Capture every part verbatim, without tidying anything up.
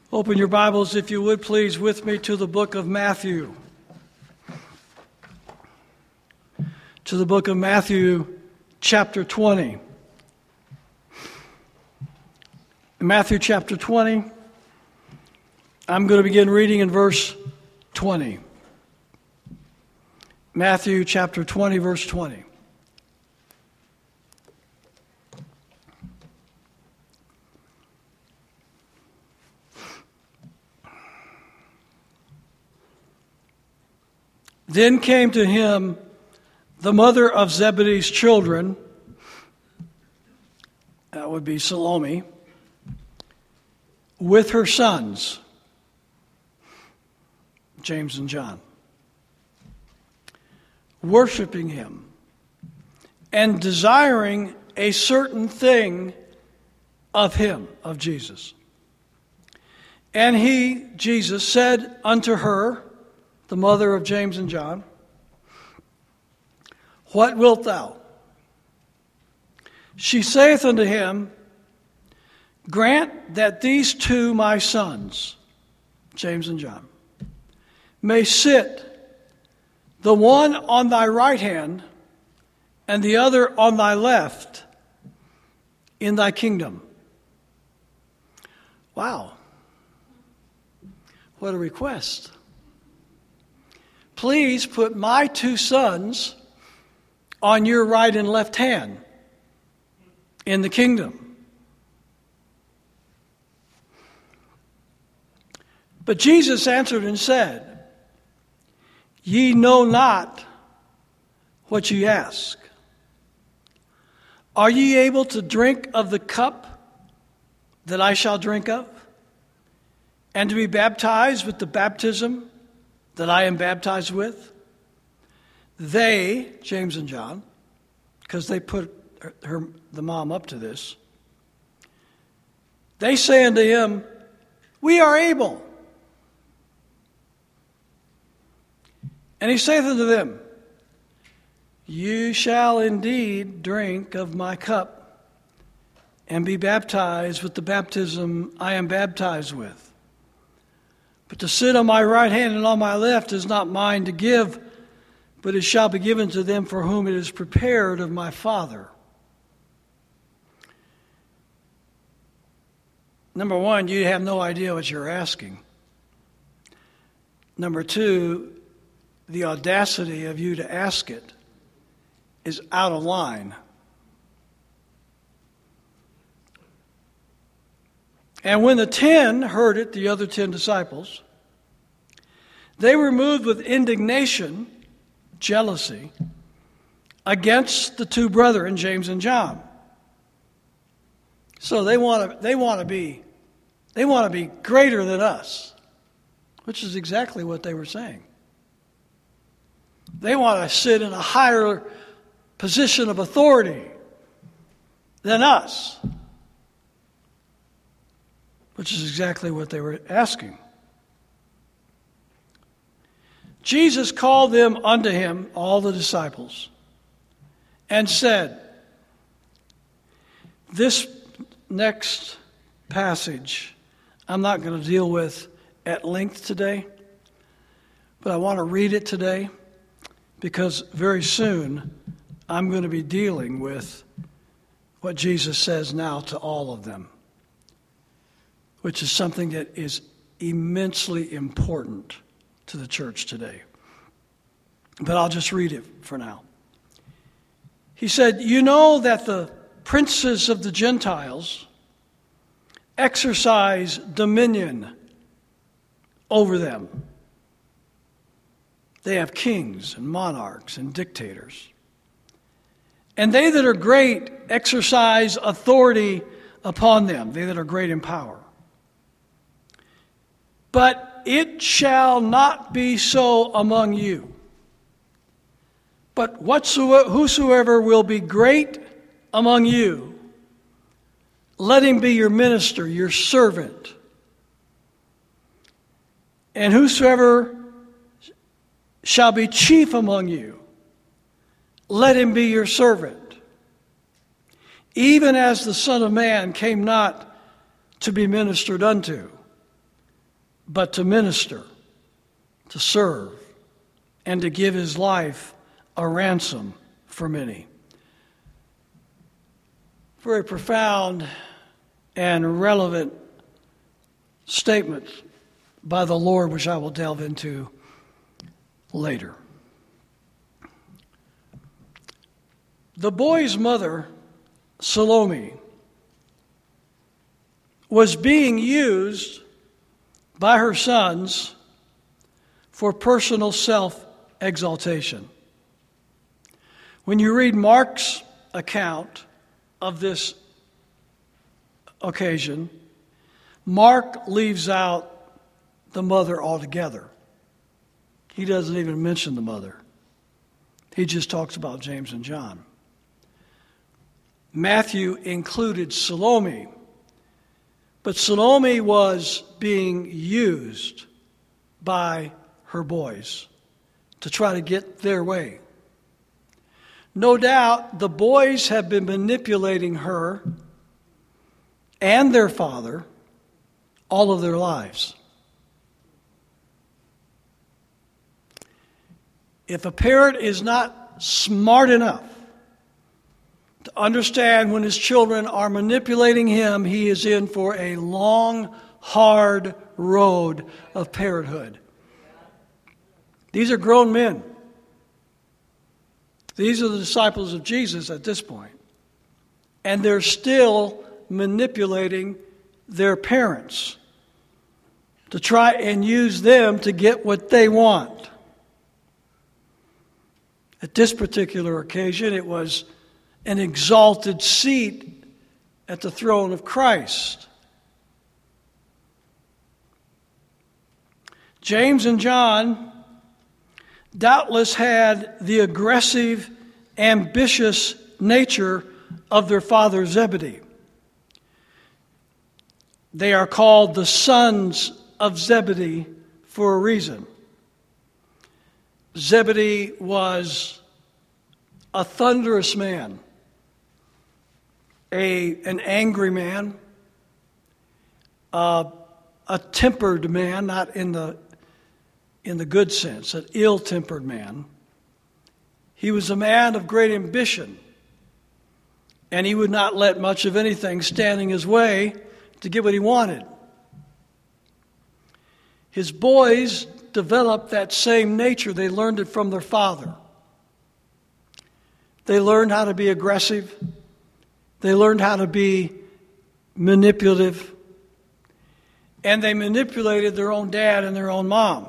Open your Bibles, if you would, please, with me to the book of Matthew. To the book of Matthew, chapter twenty. In Matthew chapter twenty, I'm going to begin reading in verse twenty. Matthew chapter twenty, verse twenty. Then came to him the mother of Zebedee's children, that would be Salome, with her sons, James and John, worshiping him and desiring a certain thing of him, of Jesus. And he, Jesus, said unto her, the mother of James and John, What wilt thou? She saith unto him, Grant that these two my sons, James and John, may sit, the one on thy right hand and the other on thy left, in thy kingdom. Wow. What a request. Please put my two sons on your right and left hand in the kingdom. But Jesus answered and said, Ye know not what ye ask. Are ye able to drink of the cup that I shall drink of, and to be baptized with the baptism that I am baptized with? They, James and John, because they put her, her, the mom up to this, they say unto him, We are able. And he saith unto them, You shall indeed drink of my cup, and be baptized with the baptism I am baptized with. But to sit on my right hand and on my left is not mine to give, but it shall be given to them for whom it is prepared of my Father. Number one, you have no idea what you're asking. Number two, the audacity of you to ask it is out of line. And when the ten heard it, the other ten disciples, they were moved with indignation, jealousy, against the two brethren, James and John. So they want to they want to be they want to be greater than us, which is exactly what they were saying. They want to sit in a higher position of authority than us, which is exactly what they were asking. Jesus called them unto him, all the disciples, and said, this next passage I'm not going to deal with at length today, but I want to read it today because very soon I'm going to be dealing with what Jesus says now to all of them, which is something that is immensely important to the church today. But I'll just read it for now. He said, You know that the princes of the Gentiles exercise dominion over them. They have kings and monarchs and dictators. And they that are great exercise authority upon them, they that are great in power. But it shall not be so among you. But whatsoever, whosoever will be great among you, let him be your minister, your servant. And whosoever shall be chief among you, let him be your servant. Even as the Son of Man came not to be ministered unto, but to minister, to serve, and to give his life a ransom for many. Very profound and relevant statements by the Lord, which I will delve into later. The boy's mother, Salome, was being used by her sons for personal self-exaltation. When you read Mark's account of this occasion, Mark leaves out the mother altogether. He doesn't even mention the mother. He just talks about James and John. Matthew included Salome, but Salome was being used by her boys to try to get their way. No doubt the boys have been manipulating her and their father all of their lives. If a parent is not smart enough to understand when his children are manipulating him, he is in for a long, hard road of parenthood. These are grown men. These are the disciples of Jesus at this point. And they're still manipulating their parents to try and use them to get what they want. At this particular occasion, it was an exalted seat at the throne of Christ. James and John doubtless had the aggressive, ambitious nature of their father Zebedee. They are called the sons of Zebedee for a reason. Zebedee was a thunderous man, a, an angry man, uh, a tempered man, not in the in the good sense, an ill-tempered man. He was a man of great ambition, and he would not let much of anything stand in his way to get what he wanted. His boys developed that same nature. They learned it from their father. They learned how to be aggressive. They learned how to be manipulative. And they manipulated their own dad and their own mom.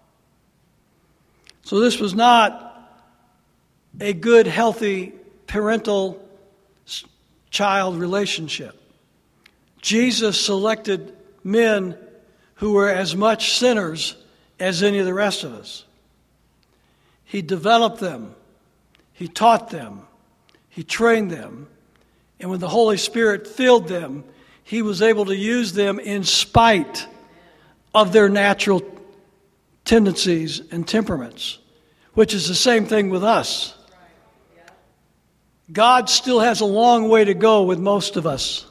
So this was not a good, healthy parental child relationship. Jesus selected men who were as much sinners as any of the rest of us. He developed them. He taught them. He trained them. And when the Holy Spirit filled them, he was able to use them in spite of their natural tendencies and temperaments, which is the same thing with us. God still has a long way to go with most of us.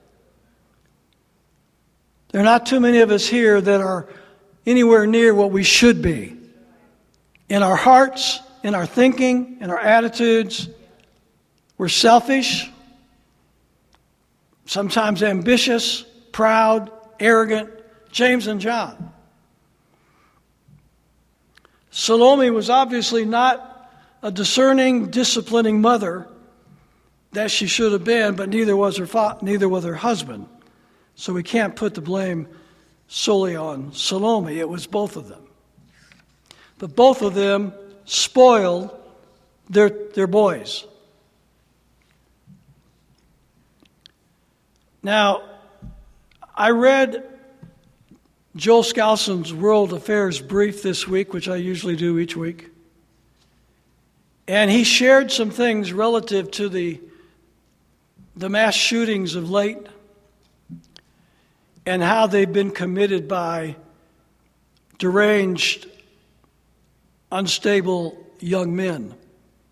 There are not too many of us here that are anywhere near what we should be. In our hearts, in our thinking, in our attitudes, we're selfish, sometimes ambitious, proud, arrogant, James and John. Salome was obviously not a discerning, disciplining mother that she should have been, but neither was her fa- neither was her husband. So we can't put the blame solely on Salome. It was both of them. But both of them spoiled their, their boys. Now, I read Joel Skousen's World Affairs Brief this week, which I usually do each week. And he shared some things relative to the, the mass shootings of late and how they've been committed by deranged, unstable young men.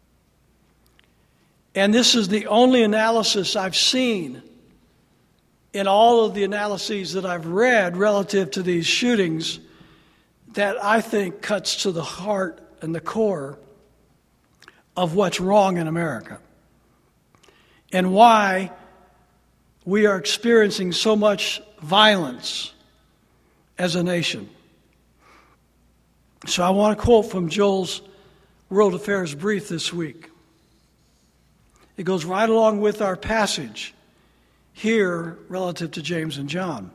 And this is the only analysis I've seen in all of the analyses that I've read relative to these shootings that I think cuts to the heart and the core of what's wrong in America and why we are experiencing so much violence as a nation. So I want to quote from Joel's World Affairs Brief this week. It goes right along with our passage here relative to James and John.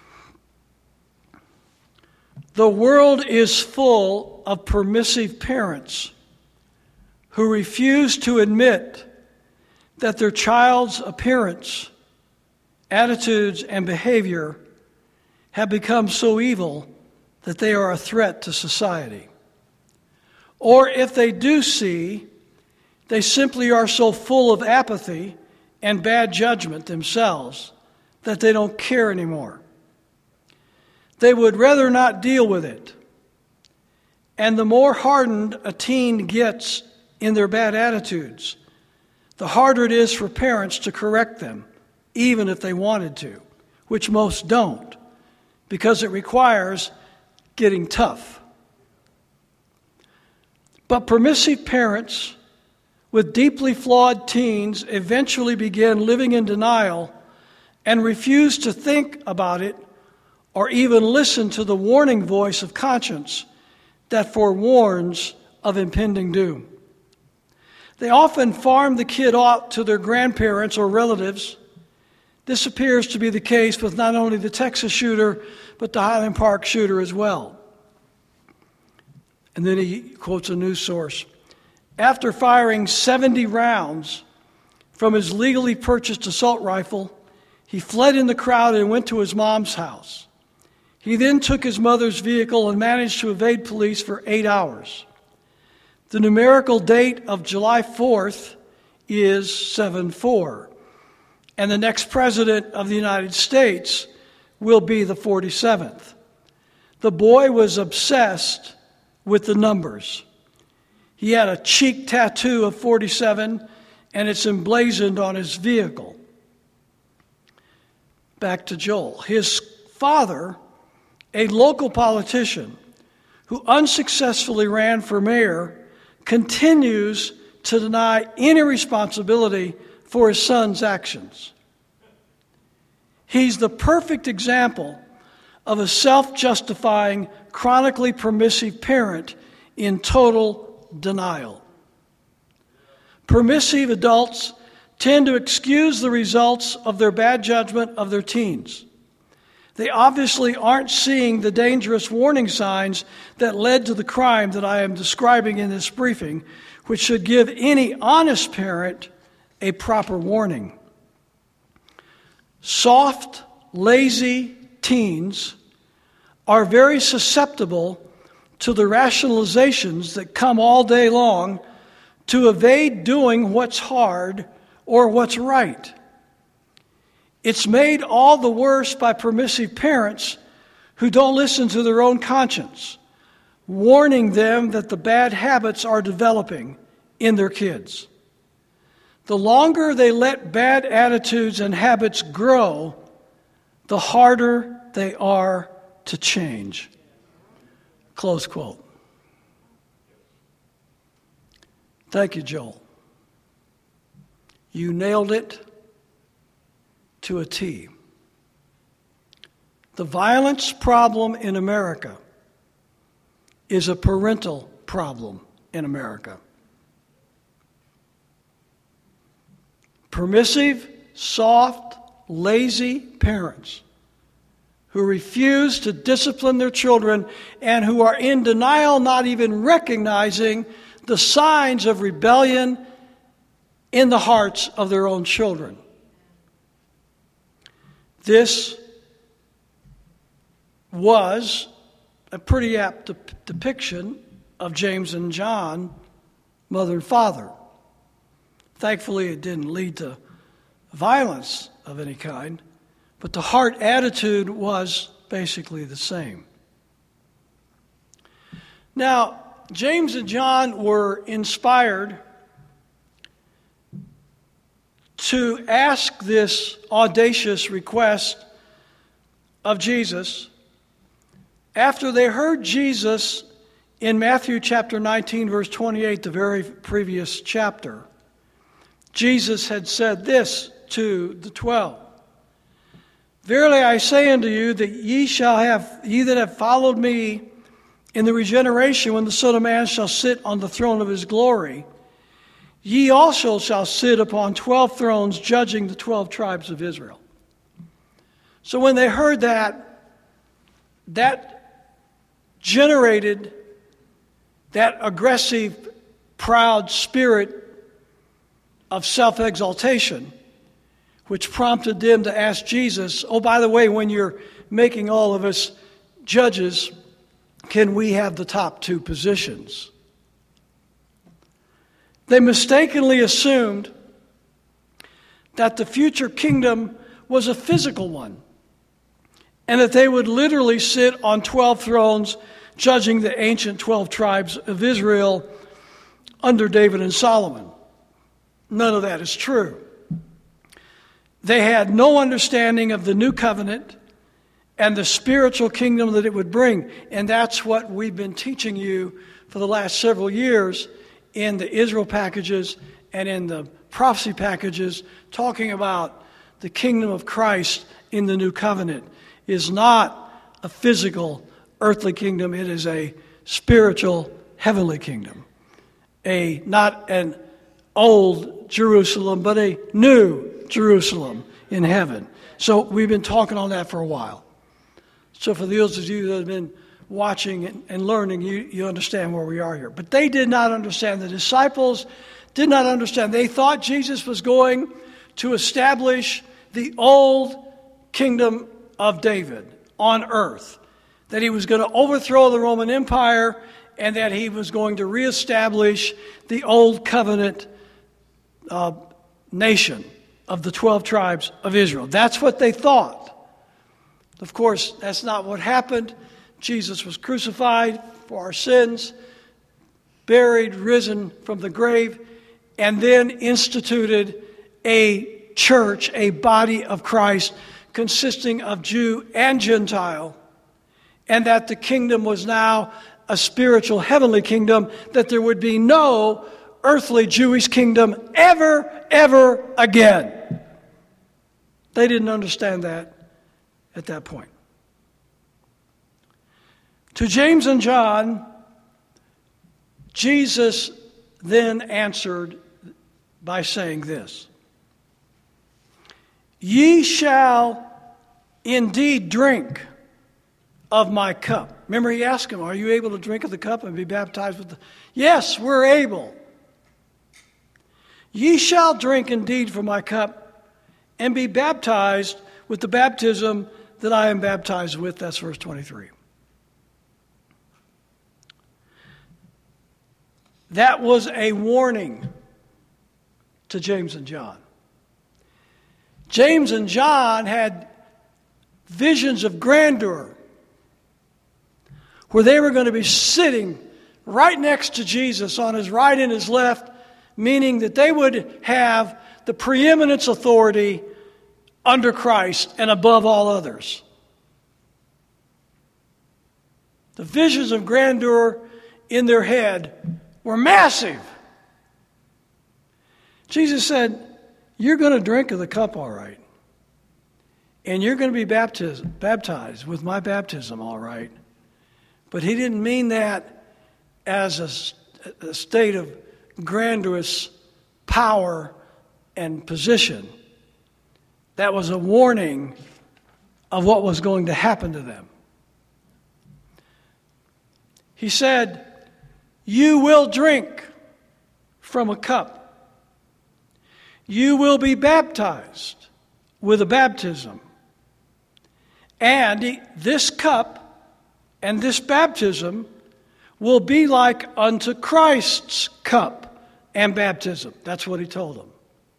The world is full of permissive parents who refuse to admit that their child's appearance, attitudes, and behavior have become so evil that they are a threat to society. Or if they do see, they simply are so full of apathy and bad judgment themselves that they don't care anymore. They would rather not deal with it. And the more hardened a teen gets in their bad attitudes, the harder it is for parents to correct them, even if they wanted to, which most don't, because it requires getting tough. But permissive parents with deeply flawed teens eventually begin living in denial and refuse to think about it or even listen to the warning voice of conscience that forewarns of impending doom. They often farm the kid off to their grandparents or relatives. This appears to be the case with not only the Texas shooter, but the Highland Park shooter as well. And then he quotes a news source. After firing seventy rounds from his legally purchased assault rifle, he fled in the crowd and went to his mom's house. He then took his mother's vehicle and managed to evade police for eight hours. The numerical date of July fourth is seven four, and the next president of the United States will be the forty-seventh. The boy was obsessed with the numbers. He had a cheek tattoo of forty-seven, and it's emblazoned on his vehicle. Back to Joel. His father, a local politician who unsuccessfully ran for mayor, continues to deny any responsibility for his son's actions. He's the perfect example of a self-justifying, chronically permissive parent in total denial. Permissive adults tend to excuse the results of their bad judgment of their teens. They obviously aren't seeing the dangerous warning signs that led to the crime that I am describing in this briefing, which should give any honest parent a proper warning. Soft, lazy teens are very susceptible to the rationalizations that come all day long to evade doing what's hard or what's right. It's made all the worse by permissive parents who don't listen to their own conscience, warning them that the bad habits are developing in their kids. The longer they let bad attitudes and habits grow, the harder they are to change. Close quote. Thank you, Joel. You nailed it to a T. The violence problem in America is a parental problem in America. Permissive, soft, lazy parents who refuse to discipline their children and who are in denial, not even recognizing the signs of rebellion in the hearts of their own children. This was a pretty apt de- depiction of James and John, mother and father. Thankfully, it didn't lead to violence of any kind, but the heart attitude was basically the same. Now, James and John were inspired to ask this audacious request of Jesus after they heard Jesus in Matthew chapter nineteen, verse twenty-eight, the very previous chapter. Jesus had said this to the twelve. Verily I say unto you that ye shall have, ye that have followed me in the regeneration when the Son of Man shall sit on the throne of his glory, ye also shall sit upon twelve thrones judging the twelve tribes of Israel. So when they heard that, that generated that aggressive, proud spirit of self-exaltation, which prompted them to ask Jesus, oh, by the way, when you're making all of us judges, can we have the top two positions? They mistakenly assumed that the future kingdom was a physical one, and that they would literally sit on twelve thrones judging the ancient twelve tribes of Israel under David and Solomon. None of that is true. They had no understanding of the new covenant and the spiritual kingdom that it would bring. And that's what we've been teaching you for the last several years in the Israel packages and in the prophecy packages, talking about the kingdom of Christ in the new covenant is not a physical earthly kingdom. It is a spiritual heavenly kingdom. A not an old Jerusalem, but a new Jerusalem in heaven. So we've been talking on that for a while. So for those of you that have been watching and, and learning, you, you understand where we are here. But they did not understand. The disciples did not understand. They thought Jesus was going to establish the old kingdom of David on earth, that he was going to overthrow the Roman Empire, and that he was going to reestablish the old covenant uh, nation of the twelve tribes of Israel. That's what they thought. Of course, that's not what happened. Jesus was crucified for our sins, buried, risen from the grave, and then instituted a church, a body of Christ consisting of Jew and Gentile, and that the kingdom was now a spiritual heavenly kingdom, that there would be no earthly Jewish kingdom ever, ever again. They didn't understand that at that point. To James and John, Jesus then answered by saying this: Ye shall indeed drink of my cup. Remember, he asked him, are you able to drink of the cup and be baptized with the... Yes, we're able. Ye shall drink indeed from my cup and be baptized with the baptism that I am baptized with. That's verse twenty-three. That was a warning to James and John. James and John had visions of grandeur where they were going to be sitting right next to Jesus on his right and his left, meaning that they would have the preeminence authority under Christ and above all others. The visions of grandeur in their head were massive. Jesus said, you're going to drink of the cup, all right. And you're going to be baptized, baptized with my baptism, all right. But he didn't mean that as a, a state of grandiose power and position. That was a warning of what was going to happen to them. He said, you will drink from a cup. You will be baptized with a baptism. And this cup and this baptism will be like unto Christ's cup and baptism. That's what he told them.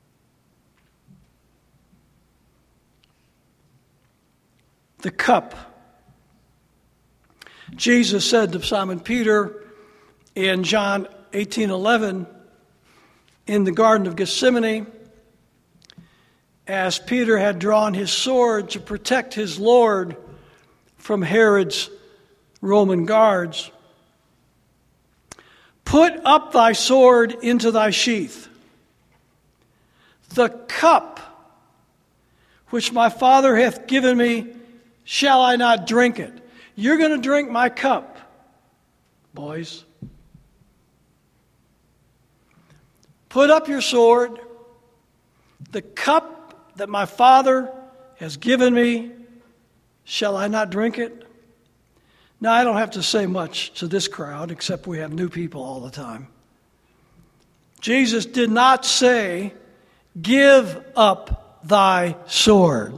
The cup. Jesus said to Simon Peter in John eighteen eleven, in the Garden of Gethsemane, as Peter had drawn his sword to protect his Lord from Herod's Roman guards, "Put up thy sword into thy sheath. The cup which my Father hath given me, shall I not drink it?" You're going to drink my cup, boys. Put up your sword. The cup that my Father has given me, shall I not drink it? Now, I don't have to say much to this crowd, except we have new people all the time. Jesus did not say, "Give up thy sword."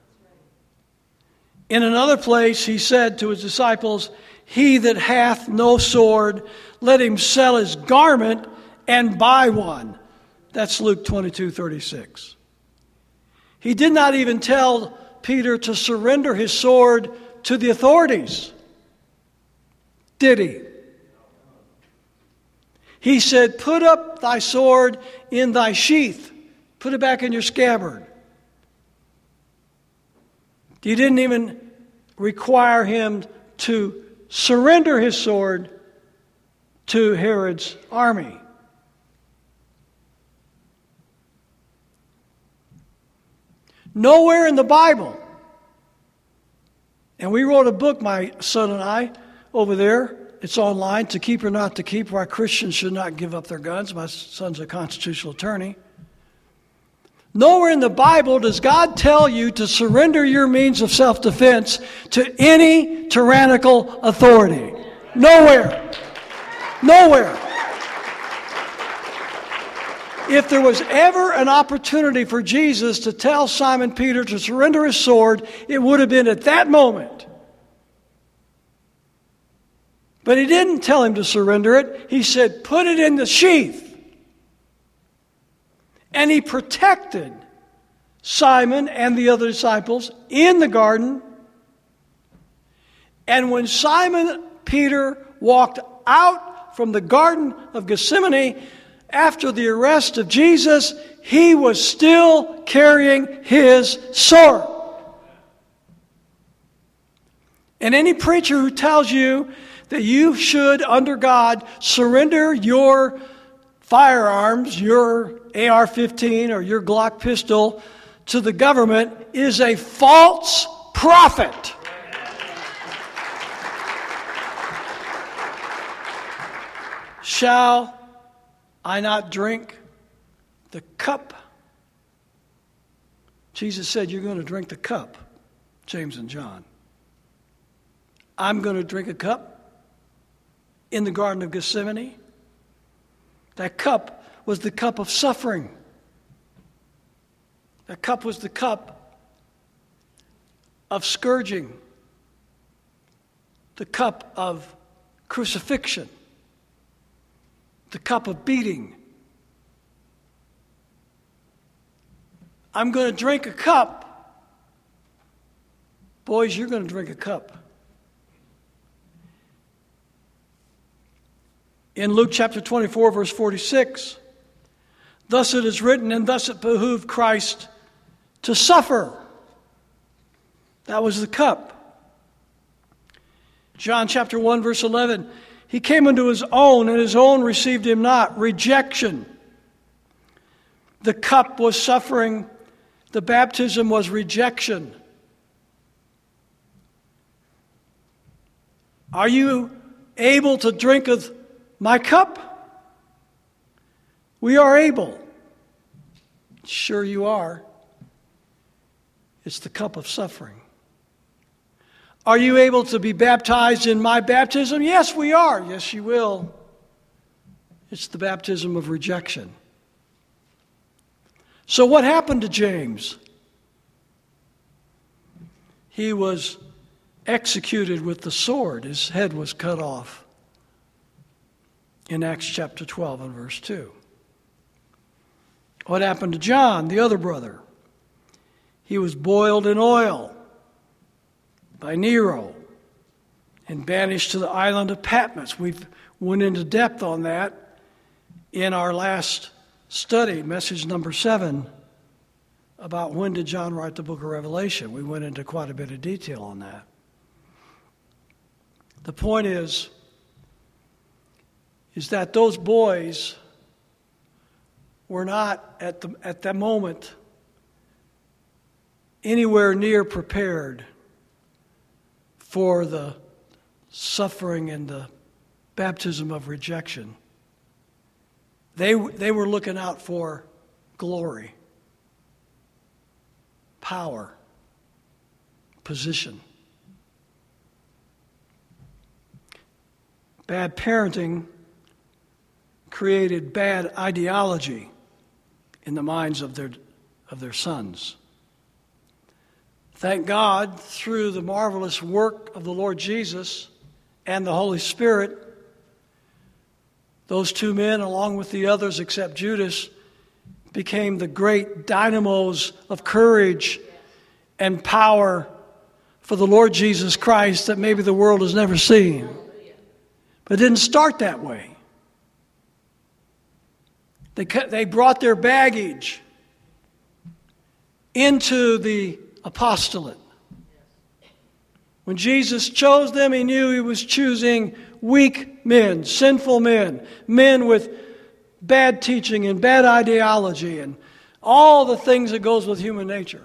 In another place, he said to his disciples, "He that hath no sword, let him sell his garment and buy one." That's Luke twenty-two thirty-six. He did not even tell Peter to surrender his sword to the authorities, did he? He said, "Put up thy sword in thy sheath." Put it back in your scabbard. He didn't even require him to surrender his sword to Herod's army. Nowhere in the Bible, and we wrote a book, my son and I, over there. It's online, To Keep or Not to Keep, Why Christians Should Not Give Up Their Guns. My son's a constitutional attorney. Nowhere in the Bible does God tell you to surrender your means of self-defense to any tyrannical authority. Nowhere. Nowhere. If there was ever an opportunity for Jesus to tell Simon Peter to surrender his sword, it would have been at that moment. But he didn't tell him to surrender it. He said, "Put it in the sheath." And he protected Simon and the other disciples in the garden. And when Simon Peter walked out from the Garden of Gethsemane after the arrest of Jesus, he was still carrying his sword. And any preacher who tells you that you should, under God, surrender your firearms, your A R fifteen or your Glock pistol to the government is a false prophet. Shall I not drink the cup? Jesus said, "You're going to drink the cup," James and John. I'm going to drink a cup in the Garden of Gethsemane. That cup was the cup of suffering. That cup was the cup of scourging, the cup of crucifixion, the cup of beating. I'm going to drink a cup. Boys, you're going to drink a cup. In Luke chapter twenty-four, verse forty-six, "Thus it is written, and thus it behooved Christ to suffer." That was the cup. John chapter one, verse eleven, "He came unto his own, and his own received him not." Rejection. The cup was suffering. The baptism was rejection. Are you able to drink of my cup? We are able. Sure you are. It's the cup of suffering. Are you able to be baptized in my baptism? Yes, we are. Yes, you will. It's the baptism of rejection. So what happened to James? He was executed with the sword. His head was cut off. In Acts chapter twelve and verse two. What happened to John, the other brother? He was boiled in oil by Nero and banished to the island of Patmos. We've went into depth on that in our last study, message number seven, about when did John write the book of Revelation. We went into quite a bit of detail on that. The point is, is that those boys were not at the at that moment anywhere near prepared for the suffering and the baptism of rejection. They they were looking out for glory, power, position. Bad parenting created bad ideology in the minds of their of their sons. Thank God, through the marvelous work of the Lord Jesus and the Holy Spirit, those two men, along with the others except Judas, became the great dynamos of courage and power for the Lord Jesus Christ that maybe the world has never seen. But it didn't start that way. They, they brought their baggage into the apostolate. When Jesus chose them, he knew he was choosing weak men, sinful men, men with bad teaching and bad ideology and all the things that goes with human nature.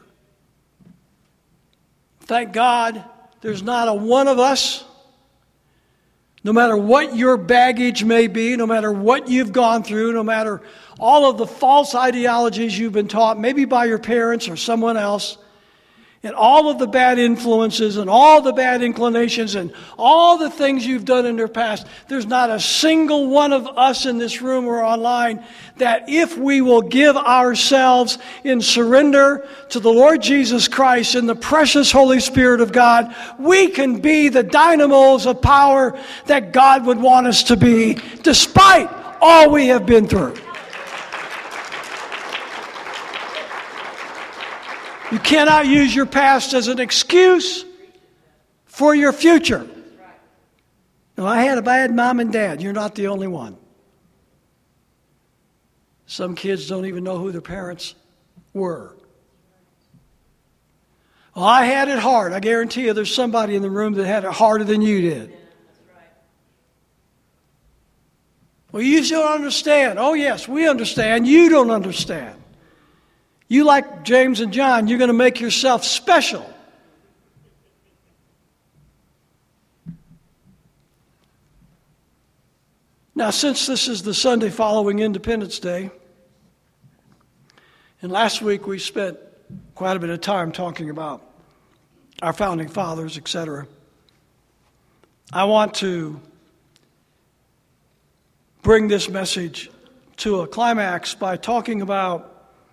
Thank God there's not a one of us, no matter what your baggage may be, no matter what you've gone through, no matter all of the false ideologies you've been taught, maybe by your parents or someone else, and all of the bad influences and all the bad inclinations and all the things you've done in your past, there's not a single one of us in this room or online that if we will give ourselves in surrender to the Lord Jesus Christ and the precious Holy Spirit of God, we can be the dynamos of power that God would want us to be, despite all we have been through. You cannot use your past as an excuse for your future. No, I had a bad mom and dad. You're not the only one. Some kids don't even know who their parents were. Well, I had it hard. I guarantee you there's somebody in the room that had it harder than you did. Well, you don't understand. Oh, yes, we understand. You don't understand. You, like James and John, you're going to make yourself special. Now, since this is the Sunday following Independence Day, and last week we spent quite a bit of time talking about our founding fathers, et cetera, I want to bring this message to a climax by talking about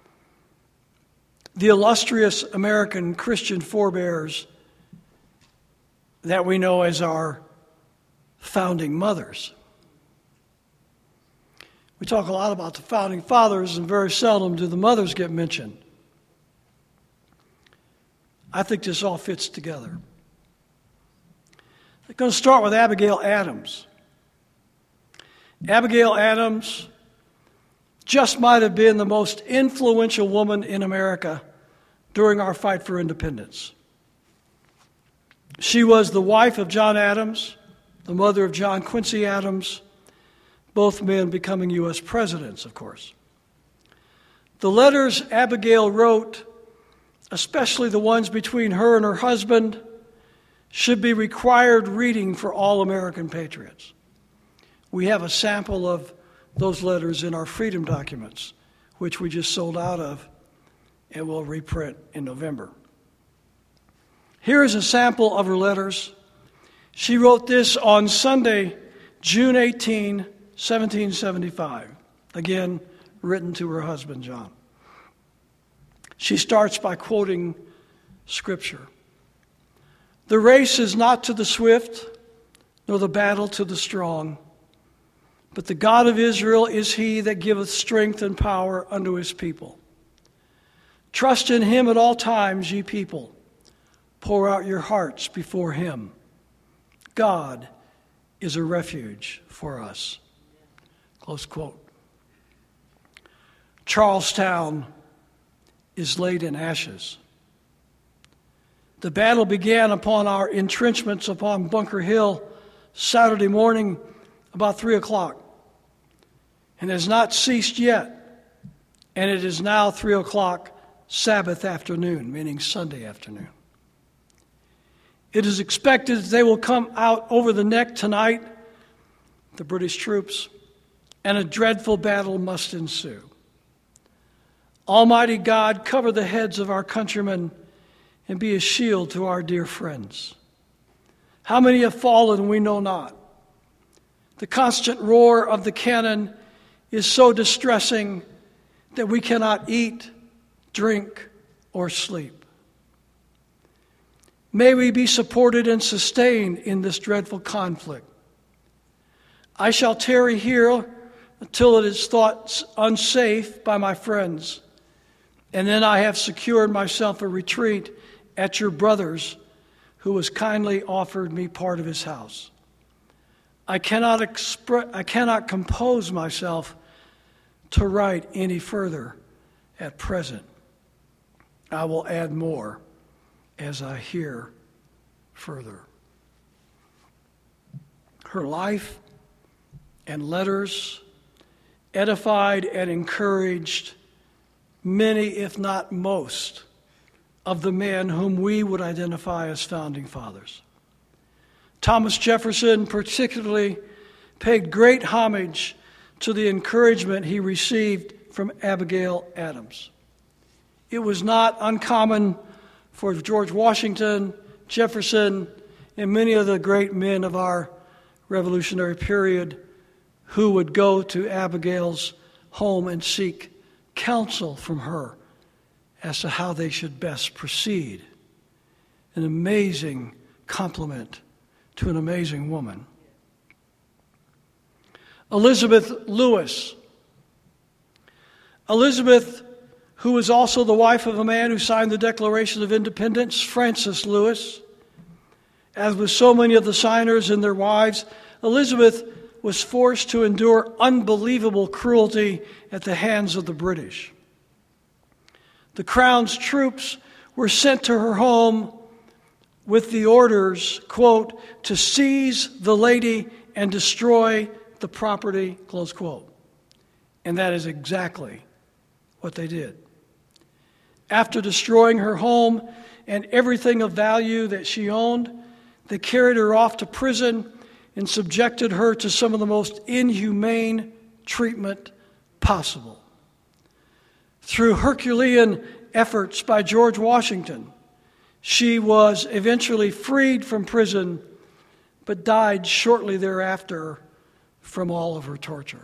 the illustrious American Christian forebears that we know as our founding mothers. We talk a lot about the founding fathers, and very seldom do the mothers get mentioned. I think this all fits together. I'm going to start with Abigail Adams. Abigail Adams just might have been the most influential woman in America during our fight for independence. She was the wife of John Adams, the mother of John Quincy Adams, both men becoming U S presidents, of course. The letters Abigail wrote, especially the ones between her and her husband, should be required reading for all American patriots. We have a sample of those letters in our freedom documents, which we just sold out of and will reprint in November. Here is a sample of her letters. She wrote this on Sunday, June eighteenth, seventeen seventy-five. Again, written to her husband, John. She starts by quoting Scripture. The race is not to the swift, nor the battle to the strong, but the God of Israel is he that giveth strength and power unto his people. Trust in him at all times, ye people. Pour out your hearts before him. God is a refuge for us. Close quote. Charlestown is laid in ashes. The battle began upon our entrenchments upon Bunker Hill Saturday morning about three o'clock and has not ceased yet. And it is now three o'clock Sabbath afternoon, meaning Sunday afternoon. It is expected that they will come out over the neck tonight, the British troops, and a dreadful battle must ensue. Almighty God, cover the heads of our countrymen and be a shield to our dear friends. How many have fallen, we know not. The constant roar of the cannon is so distressing that we cannot eat, drink, or sleep. May we be supported and sustained in this dreadful conflict. I shall tarry here until it is thought unsafe by my friends, and then I have secured myself a retreat at your brother's, who has kindly offered me part of his house. I cannot expre- I cannot compose myself to write any further at present. I will add more as I hear further. Her life and letters edified and encouraged many, if not most, of the men whom we would identify as founding fathers. Thomas Jefferson particularly paid great homage to the encouragement he received from Abigail Adams. It was not uncommon for George Washington, Jefferson, and many of the great men of our Revolutionary period who would go to Abigail's home and seek counsel from her as to how they should best proceed. An amazing compliment to an amazing woman. Elizabeth Lewis. Elizabeth, who was also the wife of a man who signed the Declaration of Independence, Francis Lewis. As with so many of the signers and their wives, Elizabeth was forced to endure unbelievable cruelty at the hands of the British. The Crown's troops were sent to her home with the orders, quote, to seize the lady and destroy the property, close quote. And that is exactly what they did. After destroying her home and everything of value that she owned, they carried her off to prison and subjected her to some of the most inhumane treatment possible. Through Herculean efforts by George Washington, she was eventually freed from prison, but died shortly thereafter from all of her torture.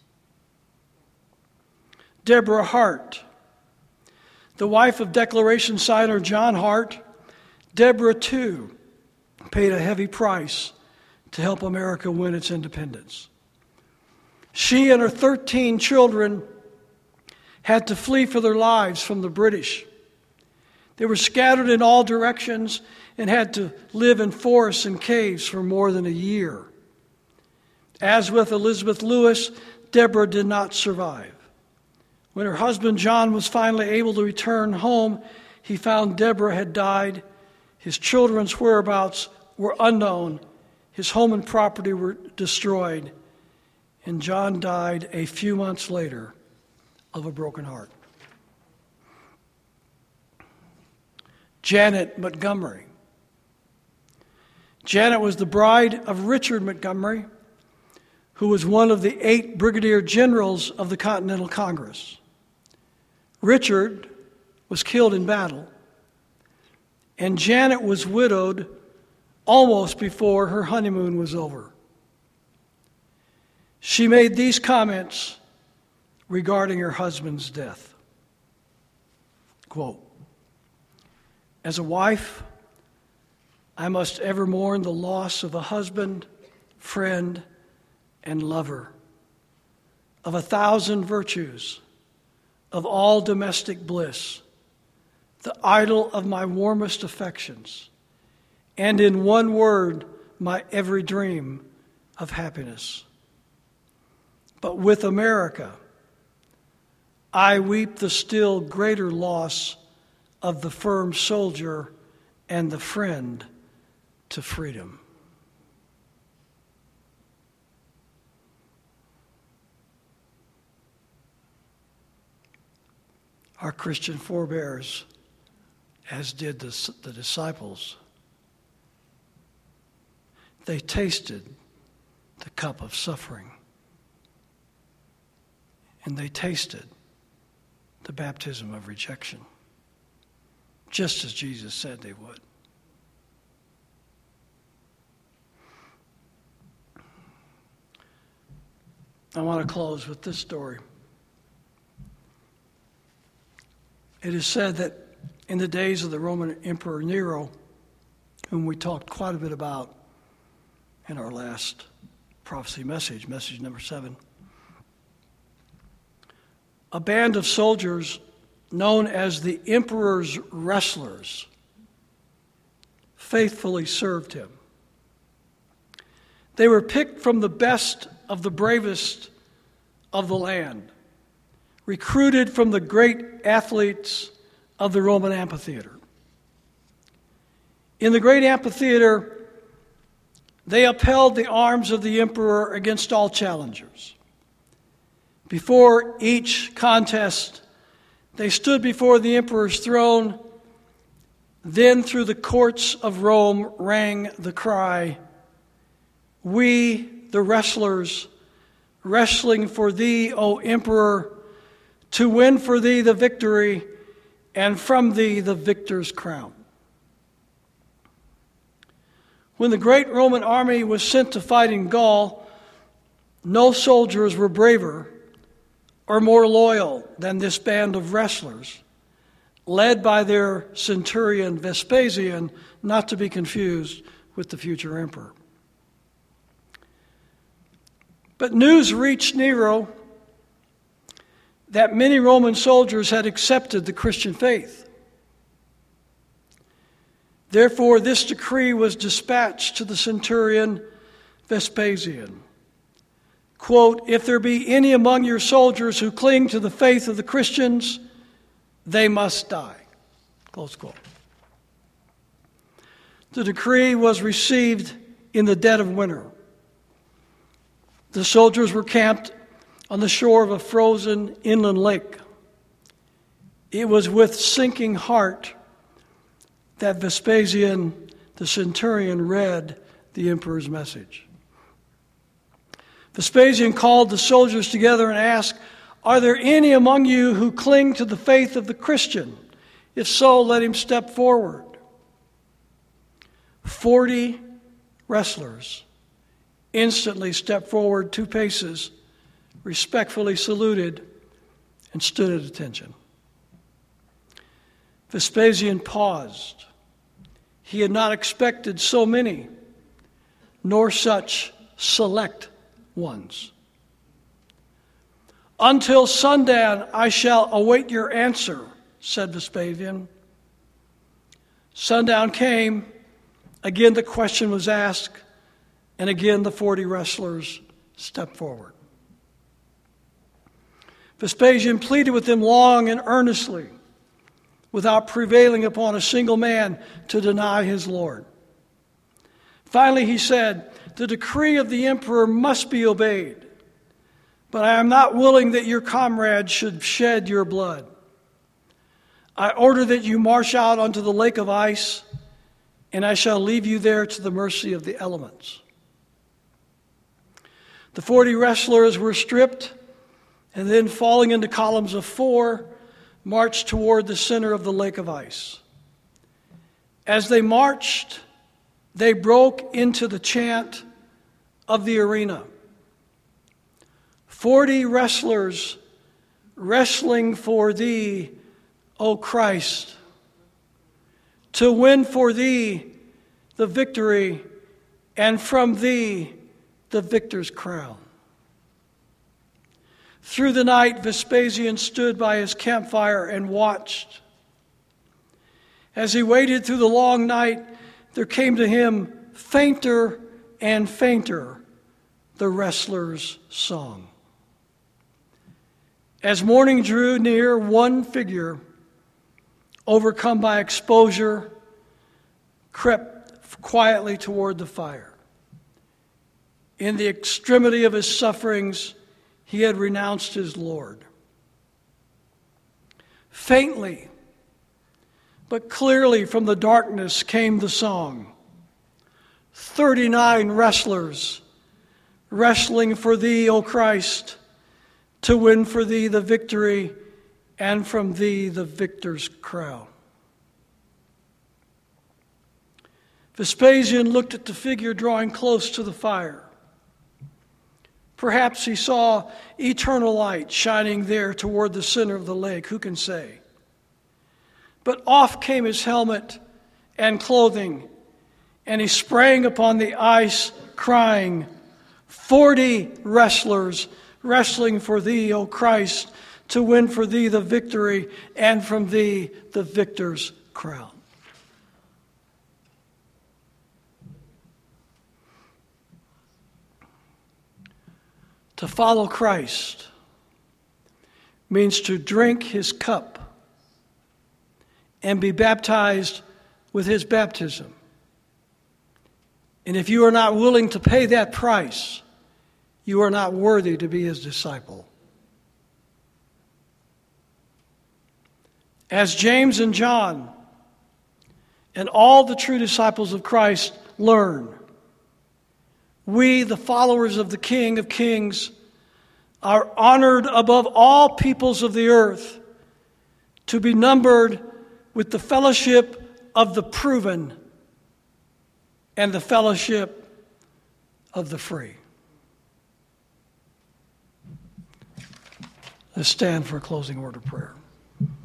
Deborah Hart, the wife of Declaration signer John Hart, Deborah, too, paid a heavy price to help America win its independence. She and her thirteen children had to flee for their lives from the British. They were scattered in all directions and had to live in forests and caves for more than a year. As with Elizabeth Lewis, Deborah did not survive. When her husband John was finally able to return home, he found Deborah had died. His children's whereabouts were unknown. His home and property were destroyed. And John died a few months later of a broken heart. Janet Montgomery. Janet was the bride of Richard Montgomery, who was one of the eight brigadier generals of the Continental Congress. Richard was killed in battle, and Janet was widowed almost before her honeymoon was over. She made these comments regarding her husband's death. Quote, "As a wife, I must ever mourn the loss of a husband, friend, and lover, of a thousand virtues, of all domestic bliss, the idol of my warmest affections, and in one word, my every dream of happiness. But with America, I weep the still greater loss of the firm soldier and the friend to freedom. Our Christian forebears, as did the, the disciples, they tasted the cup of suffering, and they tasted the baptism of rejection, just as Jesus said they would. I want to close with this story. It is said that in the days of the Roman Emperor Nero, whom we talked quite a bit about in our last prophecy message, message number seven, a band of soldiers known as the Emperor's Wrestlers faithfully served him. They were picked from the best of the bravest of the land, recruited from the great athletes of the Roman amphitheater. In the great amphitheater, they upheld the arms of the emperor against all challengers. Before each contest, they stood before the emperor's throne. Then through the courts of Rome rang the cry, "We, the wrestlers, wrestling for thee, O emperor, to win for thee the victory, and from thee the victor's crown." When the great Roman army was sent to fight in Gaul, no soldiers were braver or more loyal than this band of wrestlers, led by their centurion Vespasian, not to be confused with the future emperor. But news reached Nero that many Roman soldiers had accepted the Christian faith. Therefore, this decree was dispatched to the centurion Vespasian. Quote, "If there be any among your soldiers who cling to the faith of the Christians, they must die." Close quote. The decree was received in the dead of winter. The soldiers were camped on the shore of a frozen inland lake. It was with sinking heart that Vespasian, the centurion, read the emperor's message. Vespasian called the soldiers together and asked, "Are there any among you who cling to the faith of the Christian? If so, let him step forward." Forty wrestlers instantly stepped forward two paces, respectfully saluted, and stood at attention. Vespasian paused. He had not expected so many, nor such select ones. "Until sundown I shall await your answer," said Vespasian. Sundown came. Again the question was asked, and again the forty wrestlers stepped forward. Vespasian pleaded with them long and earnestly, without prevailing upon a single man to deny his Lord. Finally he said, "The decree of the emperor must be obeyed, but I am not willing that your comrades should shed your blood. I order that you march out onto the lake of ice, and I shall leave you there to the mercy of the elements." The forty wrestlers were stripped, and then falling into columns of four, marched toward the center of the lake of ice. As they marched, they broke into the chant of the arena. Forty wrestlers wrestling for thee, O Christ, to win for thee the victory, and from thee the victor's crown. Through the night, Vespasian stood by his campfire and watched. As he waited through the long night, there came to him fainter and fainter the wrestler's song. As morning drew near, one figure, overcome by exposure, crept quietly toward the fire. In the extremity of his sufferings, he had renounced his Lord. Faintly, but clearly from the darkness came the song. Thirty-nine wrestlers wrestling for thee, O Christ, to win for thee the victory, and from thee the victor's crown. Vespasian looked at the figure drawing close to the fire. Perhaps he saw eternal light shining there toward the center of the lake. Who can say? But off came his helmet and clothing, and he sprang upon the ice, crying, Forty wrestlers wrestling for thee, O Christ, to win for thee the victory, and from thee the victor's crown. To follow Christ means to drink his cup and be baptized with his baptism. And if you are not willing to pay that price, you are not worthy to be his disciple. As James and John and all the true disciples of Christ learn, we, the followers of the King of Kings, are honored above all peoples of the earth to be numbered with the fellowship of the proven and the fellowship of the free. Let's stand for a closing word of prayer.